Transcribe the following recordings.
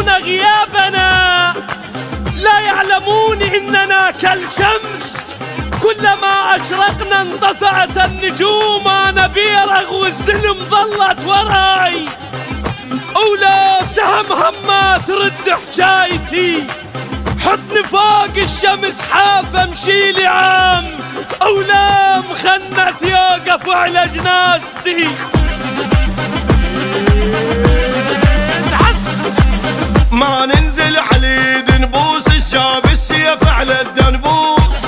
ينتظرون غيابنا، لا يعلمون إننا كالشمس كلما أشرقنا انطفأت النجوم. أنا بيرغ والزلم ظلت وراي، أولى سهم هما ترد حجايتي، حطني فوق الشمس حافة مشيلي عام، أولى مخنث يوقف على جنازتي. ما ننزل على نبوس الشاب السيف على الدنبوس،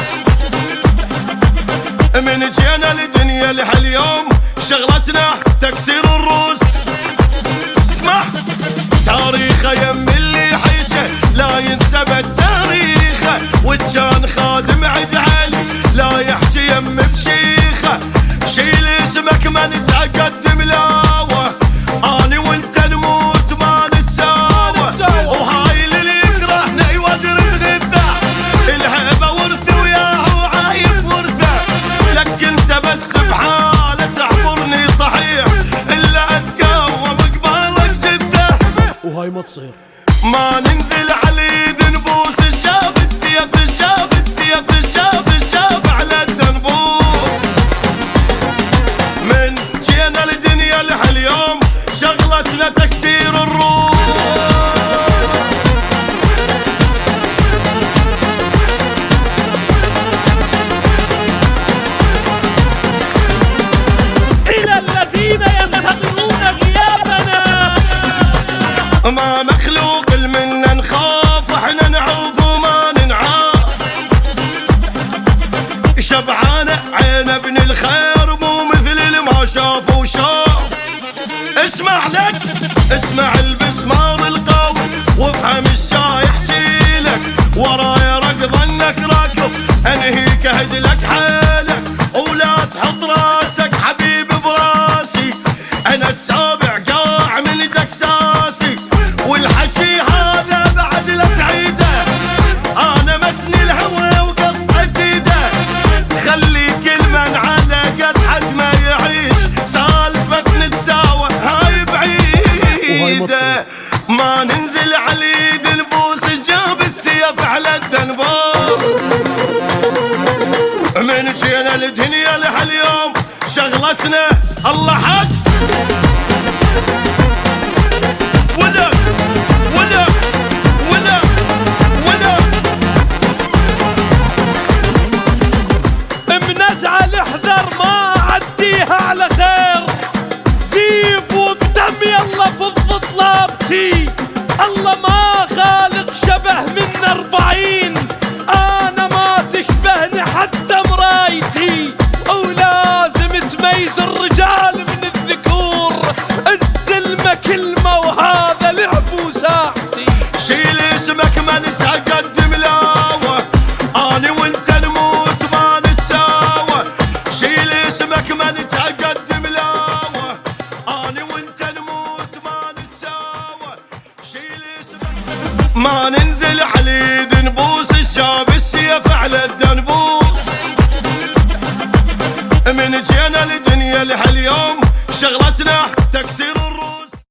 من جينا لدنيا لهاليوم شغلتنا تكسير الروس. اسمع تاريخه يم اللي حيجه لا ينسب تاريخه، وكان خادم عد علي لا يحكي يم بشيخه. شيل اسمك ما نتقدم لاوه، اني وانت نموت ما نتساوى، وهاي اللي يكرهنا يودر بغثه، الهبه ورثه وياه وعايف ورثه. لك انت بس بحاله تعبرني صحيح، الا اتقوم قبالك جده، وهاي ما تصير. ما ننزل على نبوس الجاب السيف الجاب السيف الجاب الجاب على الدنبوس. من جينا لدنيا لهاليوم شغلتنا تكسير الروس. إلى الذين ينتظرون غيابنا، ما مخلوق منا نخاف، احنا نعوف وما ننعاف. شبعانة عين ابن الخير مو مثل اللي ما شاف وشاف. اسمع لك اسمع المسمار القوي وافهم الشا يحكي لك، ورايا ركض انك راكب انهيك اهد لك حيلك، ولا تحط راسك حبيب براسي، انا السابع قاع من دكساسي، والحكي هذا بعد لا تعيده، انا مسني الهوى وقصة ايده. خلي كل من على قد حجمه يعيش، سالفة نتساوى هاي بعيده. ما ننزل على نبوس جاب السيف على الدنبوس. من جينا لدنيا لهاليوم شغلتنا الله حق. ولا ولا ولا ولا منزعل احذر ما عديها على خير، ذيب وبدم يلا فض طلابتي. الله ما خالق شبه من 40، انا ما تشبهني حتى مرايتي، ولازم تميز الرجال من الذكور، الزلمة كلمة وهذا لعب وساعتي. شيل اسمك ما نتقدم لاوه، اني وانت نموت ما نتساوى. شيل اسمك ما نتقدم لاوه، اني وانت نموت ما نتساوى. شيل اسمك. ما ننزل على نبوس الشاب السيف على الدنبوس. من جينا لدنيا لهاليوم شغلتنا